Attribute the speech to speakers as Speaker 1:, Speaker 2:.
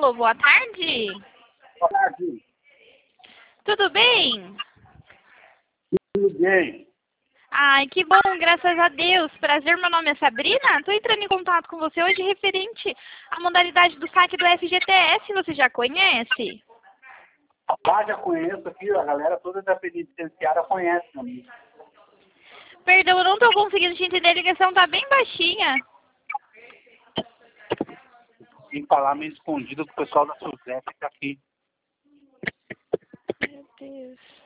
Speaker 1: Alô, boa tarde.
Speaker 2: Boa tarde.
Speaker 1: Tudo bem?
Speaker 2: Tudo bem?
Speaker 1: Ai, que bom, graças a Deus. Prazer, meu nome é Sabrina. Estou entrando em contato com você hoje referente à modalidade do saque do FGTS. Você já conhece?
Speaker 2: Já conheço aqui, a galera toda da penitenciária conhece também.
Speaker 1: Perdão, eu não estou conseguindo te entender. A ligação está bem baixinha.
Speaker 2: Tem que falar meio escondido com o pessoal da Suzete que tá aqui.
Speaker 1: Meu Deus.